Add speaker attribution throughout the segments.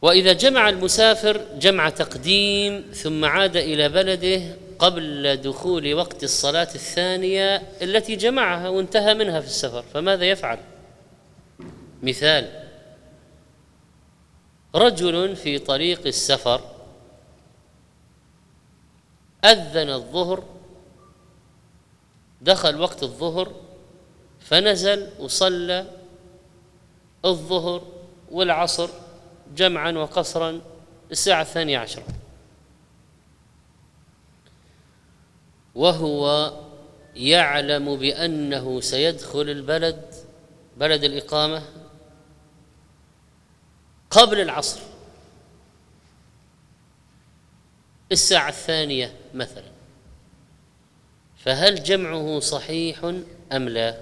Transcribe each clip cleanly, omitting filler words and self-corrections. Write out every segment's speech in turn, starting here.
Speaker 1: وإذا جمع المسافر جمع تقديم ثم عاد إلى بلده قبل دخول وقت الصلاة الثانية التي جمعها وانتهى منها في السفر، فماذا يفعل؟ مثال: رجل في طريق السفر أذن الظهر، دخل وقت الظهر فنزل وصلى الظهر والعصر جمعا وقصرا الساعة 12، وهو يعلم بأنه سيدخل بلد الإقامة قبل العصر الساعة 2 مثلا، فهل جمعه صحيح أم لا؟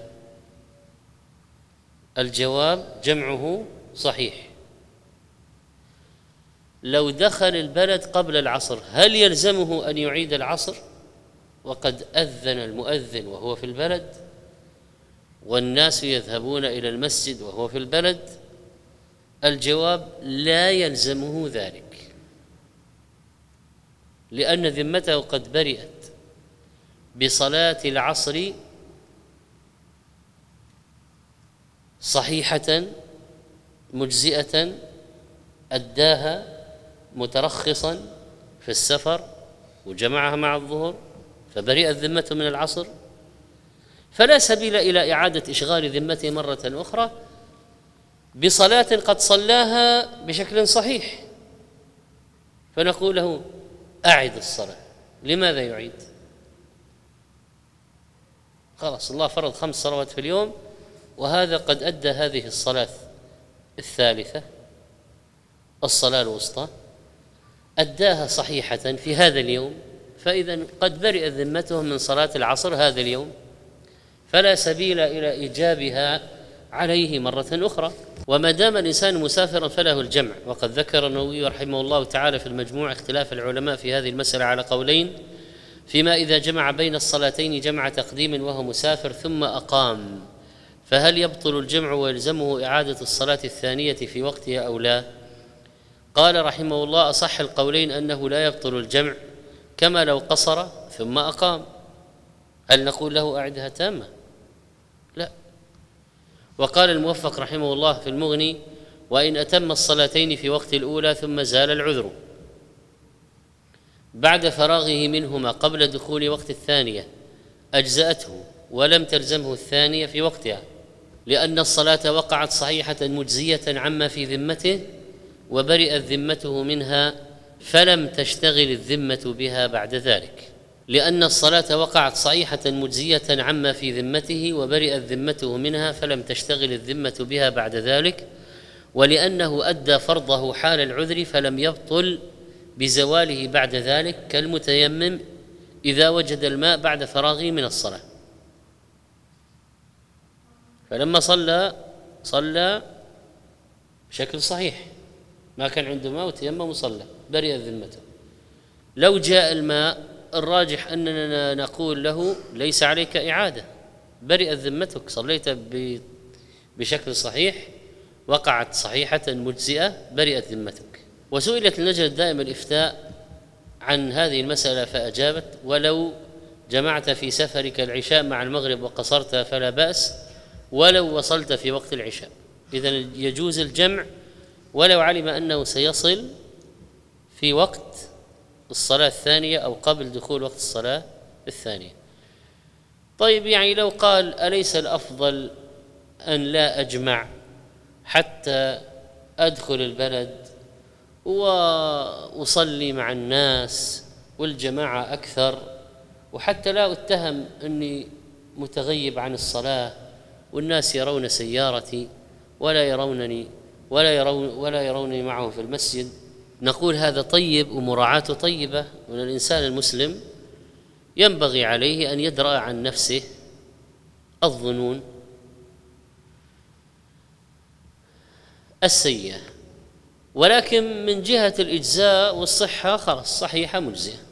Speaker 1: الجواب: جمعه صحيح. لو دخل البلد قبل العصر هل يلزمه أن يعيد العصر وقد أذن المؤذن وهو في البلد والناس يذهبون إلى المسجد وهو في البلد؟ الجواب: لا يلزمه ذلك، لأن ذمته قد برئت بصلاة العصر صحيحة مجزئة أداها مترخصا في السفر وجمعها مع الظهر، فبرئت ذمته من العصر، فلا سبيل إلى إعادة إشغال ذمته مرة أخرى بصلاة قد صلاها بشكل صحيح، فنقول له: أعد الصلاة. لماذا يعيد؟ خلاص، الله فرض 5 صلوات في اليوم، وهذا قد أدى هذه الصلاة الثالثة، الصلاة الوسطى، أداها صحيحة في هذا اليوم، فإذا قد برئت ذمته من صلاة العصر هذا اليوم، فلا سبيل إلى إيجابها عليه مرة أخرى. وما دام الإنسان مسافرا فله الجمع، وقد ذكر النووي رحمه الله تعالى في المجموع اختلاف العلماء في هذه المسألة على قولين: فيما إذا جمع بين الصلاتين جمع تقديم وهو مسافر ثم أقام، فهل يبطل الجمع ويلزمه إعادة الصلاة الثانية في وقتها أو لا؟ قال رحمه الله: أصح القولين أنه لا يبطل الجمع، كما لو قصر ثم أقام. هل نقول له أعدها تامة؟ لا. وقال الموفق رحمه الله في المغني: وإن أتم الصلاتين في وقت الأولى ثم زال العذر بعد فراغه منهما قبل دخول وقت الثانية أجزأته ولم تلزمه الثانية في وقتها، لأن الصلاة وقعت صحيحة مجزية عما في ذمته وبرئت ذمته منها، فلم تشتغل الذمة بها بعد ذلك. لأن الصلاة وقعت صحيحة مجزية عما في ذمته وبرئت ذمته منها، فلم تشتغل الذمة بها بعد ذلك، ولأنه أدى فرضه حال العذر فلم يبطل بزواله بعد ذلك، كالمتيمم إذا وجد الماء بعد فراغه من الصلاة، فلما صلى بشكل صحيح، ما كان عنده ماء وتيمم وصلى، برئت ذمته. لو جاء الماء الراجح أننا نقول له: ليس عليك إعادة، برئت ذمتك، صليت بشكل صحيح، وقعت صحيحة مجزئة، برئت ذمتك. وسئلت اللجنة الدائمة الإفتاء عن هذه المسألة فأجابت: ولو جمعت في سفرك العشاء مع المغرب وقصرت فلا بأس، ولو وصلت في وقت العشاء. إذن يجوز الجمع ولو علم أنه سيصل في وقت الصلاة الثانية أو قبل دخول وقت الصلاة الثانية. طيب، يعني لو قال: أليس الأفضل أن لا أجمع حتى أدخل البلد وأصلي مع الناس والجماعة أكثر، وحتى لا أتهم أني متغيب عن الصلاة والناس يرون سيارتي ولا يرونني ولا يرونني معهم في المسجد؟ نقول: هذا طيب ومراعاته طيبة، وأن الإنسان المسلم ينبغي عليه أن يدرأ عن نفسه الظنون السيئة، ولكن من جهة الإجزاء والصحة خلاص صحيحة مجزئة.